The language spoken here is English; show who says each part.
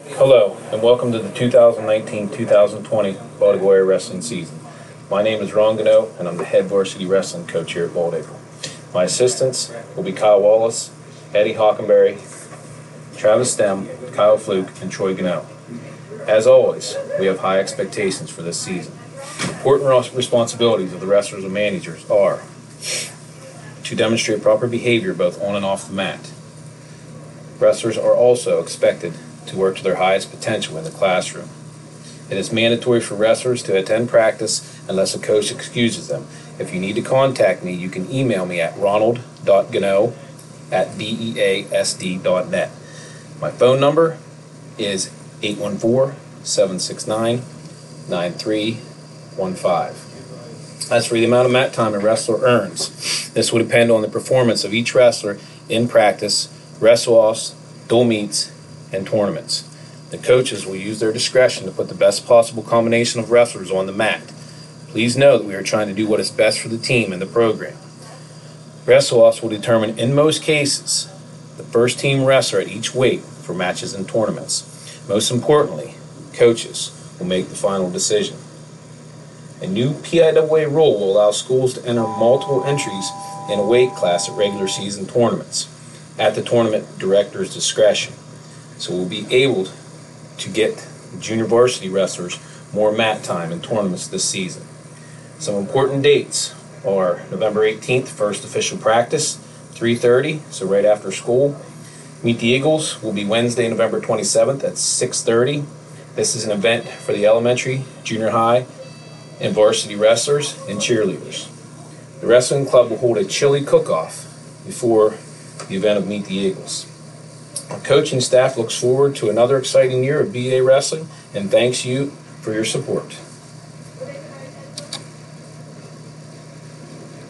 Speaker 1: Hello, and welcome to the 2019-2020 Bald Area Wrestling season. My name is Ron Gano, and I'm the head varsity wrestling coach here at Bald Acre. My assistants will be Kyle Wallace, Eddie Hockenberry, Travis Stem, Kyle Fluke, and Troy Gano. As always, we have high expectations for this season. Important responsibilities of the wrestlers and managers are to demonstrate proper behavior both on and off the mat. Wrestlers are also expected to work to their highest potential in the classroom. It is mandatory for wrestlers to attend practice unless a coach excuses them. If you need to contact me, you can email me at ronald.gano@beasd.net. My phone number is 814-769-9315. As for the amount of mat time a wrestler earns, this will depend on the performance of each wrestler in practice, wrestle-offs, dual meets, and tournaments. The coaches will use their discretion to put the best possible combination of wrestlers on the mat. Please know that we are trying to do what is best for the team and the program. Wrestle-offs will determine, in most cases, the first team wrestler at each weight for matches and tournaments. Most importantly, coaches will make the final decision. A new PIAA rule will allow schools to enter multiple entries in a weight class at regular season tournaments at the tournament director's discretion. So we'll be able to get junior varsity wrestlers more mat time in tournaments this season. Some important dates are November 18th, first official practice, 3:30, so right after school. Meet the Eagles will be Wednesday, November 27th at 6:30. This is an event for the elementary, junior high, and varsity wrestlers and cheerleaders. The wrestling club will hold a chili cook-off before the event of Meet the Eagles. Our coaching staff looks forward to another exciting year of BA Wrestling and thanks you for your support.